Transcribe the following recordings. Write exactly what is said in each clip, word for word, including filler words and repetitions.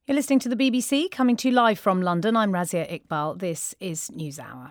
You're listening to the B B C, coming to you live from London. I'm Razia Iqbal. This is NewsHour.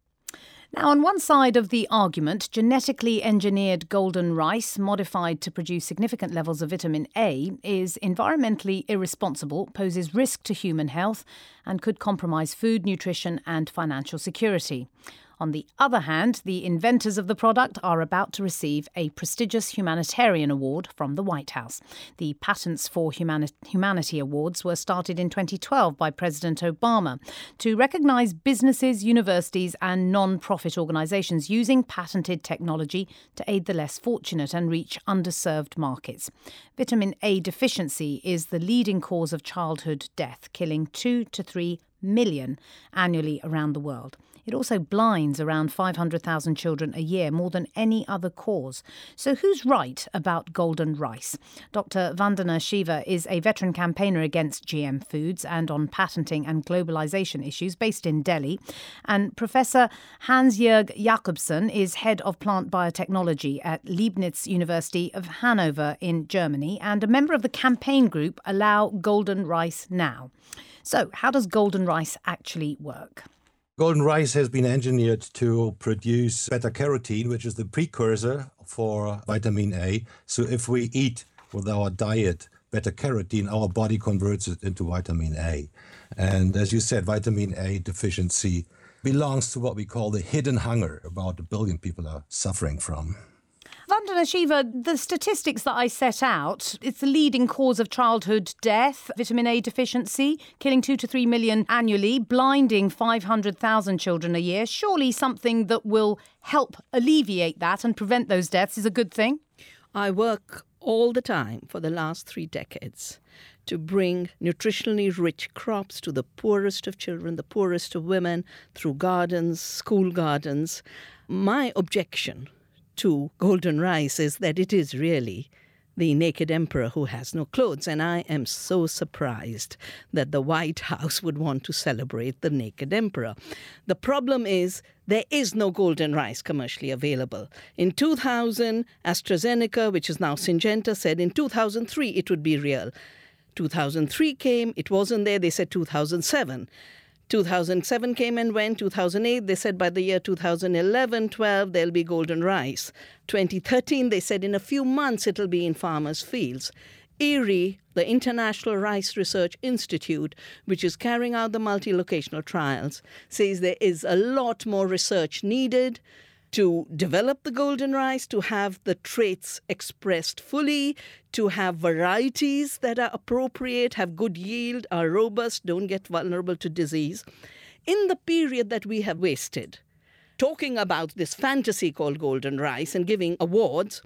Now, on one side of the argument, genetically engineered golden rice, modified to produce significant levels of vitamin A, is environmentally irresponsible, poses risk to human health, and could compromise food, nutrition and financial security. On the other hand, the inventors of the product are about to receive a prestigious humanitarian award from the White House. The Patents for Humani- Humanity Awards were started in twenty twelve by President Obama to recognise businesses, universities and non-profit organisations using patented technology to aid the less fortunate and reach underserved markets. Vitamin A deficiency is the leading cause of childhood death, killing two to three million annually around the world. It also blinds around five hundred thousand children a year, more than any other cause. So who's right about golden rice? Doctor Vandana Shiva is a veteran campaigner against G M foods and on patenting and globalisation issues based in Delhi. And Professor Hans-Jörg Jakobsen is head of plant biotechnology at Leibniz University of Hanover in Germany and a member of the campaign group Allow Golden Rice Now. So how does golden rice actually work? Golden rice has been engineered to produce beta-carotene, which is the precursor for vitamin A. So if we eat with our diet beta-carotene, our body converts it into vitamin A. And as you said, vitamin A deficiency belongs to what we call the hidden hunger about a billion people are suffering from. Vandana Shiva, the statistics that I set out, it's the leading cause of childhood death, vitamin A deficiency, killing two to three million annually, blinding five hundred thousand children a year. Surely something that will help alleviate that and prevent those deaths is a good thing? I work all the time for the last three decades to bring nutritionally rich crops to the poorest of children, the poorest of women, through gardens, school gardens. My objection to golden rice is that it is really the naked emperor who has no clothes. And I am so surprised that the White House would want to celebrate the naked emperor. The problem is there is no golden rice commercially available. In two thousand, AstraZeneca, which is now Syngenta, said in two thousand three it would be real. two thousand three came, it wasn't there, they said two thousand seven. two thousand seven came and went. two thousand eight, they said by the year two thousand eleven twelve, there'll be golden rice. twenty thirteen, they said in a few months it'll be in farmers' fields. I R I, the International Rice Research Institute, which is carrying out the multi-locational trials, says there is a lot more research needed to develop the golden rice, to have the traits expressed fully, to have varieties that are appropriate, have good yield, are robust, don't get vulnerable to disease. In the period that we have wasted talking about this fantasy called golden rice and giving awards,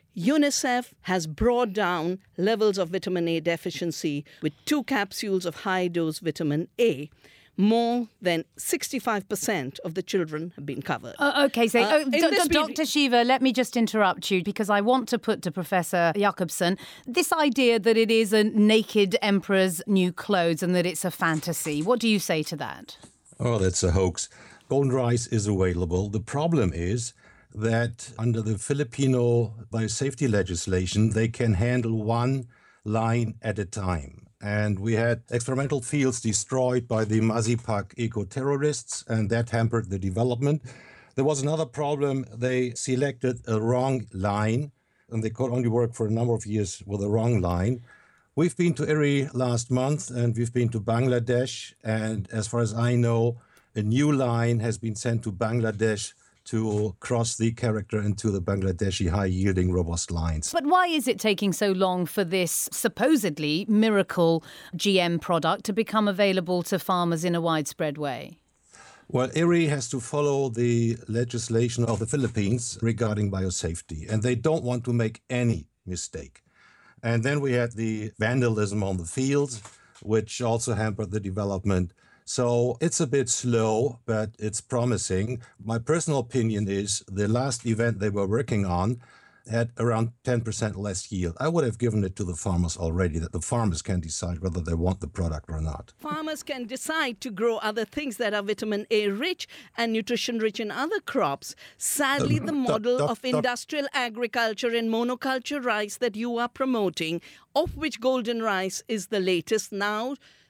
UNICEF has brought down levels of vitamin A deficiency with two capsules of high-dose vitamin A. More than sixty-five percent of the children have been covered. Uh, OK, so uh, uh, D- D- Doctor Shiva, let me just interrupt you because I want to put to Professor Jakobsen this idea that it is a naked emperor's new clothes and that it's a fantasy. What do you say to that? Oh, that's a hoax. Golden rice is available. The problem is that under the Filipino biosafety legislation, they can handle one line at a time. And we had experimental fields destroyed by the Mazipak eco-terrorists, and that hampered the development. There was another problem. They selected a wrong line, and they could only work for a number of years with a wrong line. We've been to I R I last month, and we've been to Bangladesh. And as far as I know, a new line has been sent to Bangladesh to cross the character into the Bangladeshi high-yielding robust lines. But why is it taking so long for this supposedly miracle G M product to become available to farmers in a widespread way? Well, I R I has to follow the legislation of the Philippines regarding biosafety, and they don't want to make any mistake. And then we had the vandalism on the fields, which also hampered the development. So it's a bit slow, but it's promising. My personal opinion is the last event they were working on had around ten percent less yield. I would have given it to the farmers already, that the farmers can decide whether they want the product or not. Farmers can decide to grow other things that are vitamin A rich and nutrition rich in other crops. Sadly, the model doc, doc, of industrial agriculture and monoculture rice that you are promoting, of which golden rice is the latest now,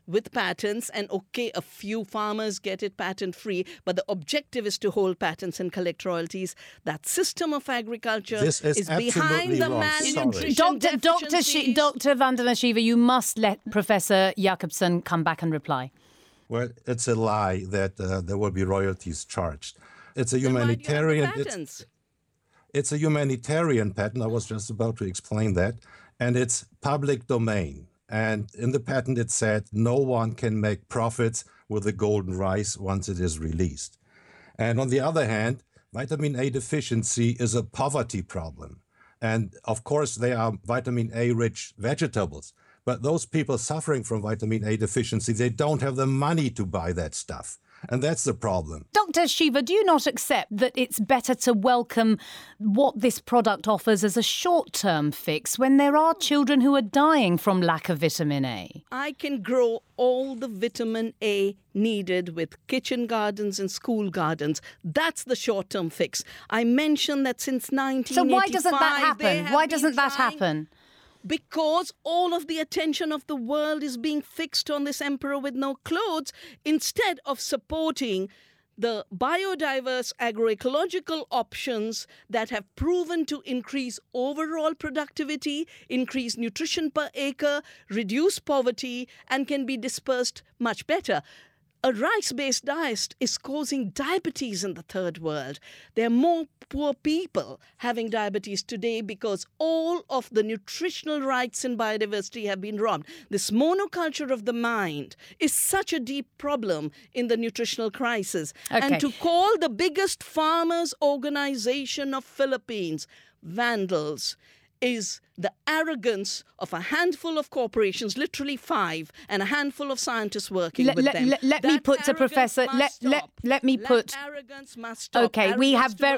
with patents, and okay, a few farmers get it patent free, but the objective is to hold patents and collect royalties. That system of agriculture This is, is absolutely behind the wrong. malnutrition Doctor Doctor Shi- Doctor Vandana Shiva, you must let Professor Jacobson come back and reply. Well, it's a lie that uh, there will be royalties charged. It's a Then why do you have the humanitarian. patents? It's, it's a humanitarian patent. I was just about to explain that, and it's public domain. And in the patent, it said no one can make profits with the golden rice once it is released. And on the other hand, vitamin A deficiency is a poverty problem. And of course, they are vitamin A-rich vegetables. But those people suffering from vitamin A deficiency, they don't have the money to buy that stuff. And that's the problem. Doctor Shiva, do you not accept that it's better to welcome what this product offers as a short-term fix when there are children who are dying from lack of vitamin A? I can grow all the vitamin A needed with kitchen gardens and school gardens. That's the short-term fix. I mentioned that since nineteen eighty-five... So why doesn't that happen? Why doesn't that trying... happen? Because all of the attention of the world is being fixed on this emperor with no clothes instead of supporting the biodiverse agroecological options that have proven to increase overall productivity, increase nutrition per acre, reduce poverty, and can be dispersed much better. A rice-based diet is causing diabetes in the third world. There are more poor people having diabetes today because all of the nutritional rights in biodiversity have been robbed. This monoculture of the mind is such a deep problem in the nutritional crisis. Okay. And to call the biggest farmers' organization of Philippines vandals is the arrogance of a handful of corporations, literally five, and a handful of scientists working let, with let, them. Let, let me put to Professor. Let, let let me let put. Arrogance must stop. Okay, Arrogance we have very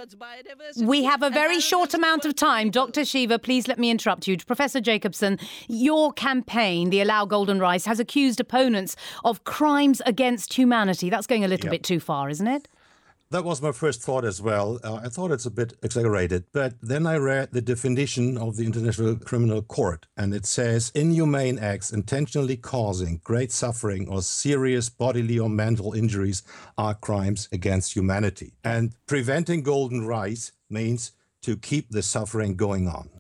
we have a very short amount of time. Doctor Shiva, please let me interrupt you. Professor Jacobson, your campaign, the Allow Golden Rice, has accused opponents of crimes against humanity. That's going a little Yep. bit too far, isn't it? That was my first thought as well. Uh, I thought it's a bit exaggerated, but then I read the definition of the International Criminal Court, and it says inhumane acts intentionally causing great suffering or serious bodily or mental injuries are crimes against humanity. And preventing golden rice means to keep the suffering going on.